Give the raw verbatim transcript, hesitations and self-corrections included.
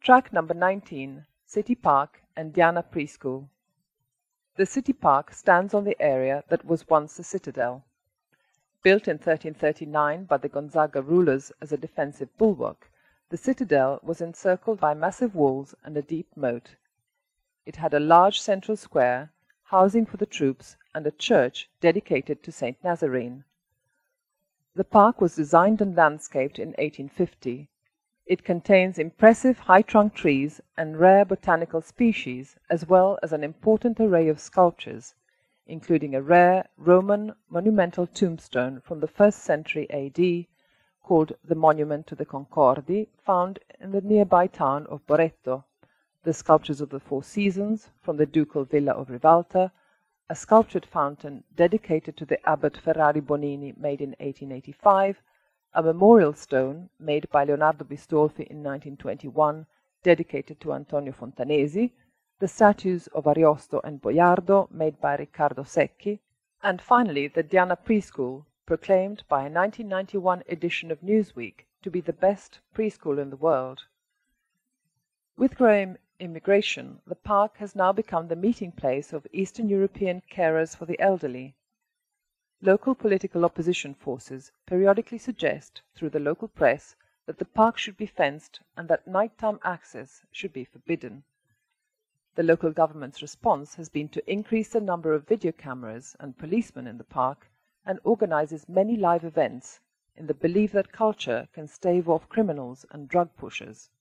Track number nineteen, City Park and Diana Preschool. The City Park stands on the area that was once a citadel. Built in thirteen thirty-nine by the Gonzaga rulers as a defensive bulwark, the citadel was encircled by massive walls and a deep moat. It had a large central square, housing for the troops, and a church dedicated to Saint Nazarene. The park was designed and landscaped in eighteen fifty. It contains impressive high-trunk trees and rare botanical species, as well as an important array of sculptures, including a rare Roman monumental tombstone from the first century A D, called the Monument to the Concordi, found in the nearby town of Boreto, the sculptures of the Four Seasons from the ducal villa of Rivalta, a sculptured fountain dedicated to the Abbot Ferrari Bonini made in eighteen eighty-five, a memorial stone made by Leonardo Bistolfi in nineteen twenty-one, dedicated to Antonio Fontanesi, the statues of Ariosto and Boiardo made by Riccardo Secchi, and finally the Diana Preschool, proclaimed by a nineteen ninety-one edition of Newsweek to be the best preschool in the world. With growing immigration, the park has now become the meeting place of Eastern European carers for the elderly. Local political opposition forces periodically suggest, through the local press, that the park should be fenced and that nighttime access should be forbidden. The local government's response has been to increase the number of video cameras and policemen in the park and organizes many live events in the belief that culture can stave off criminals and drug pushers.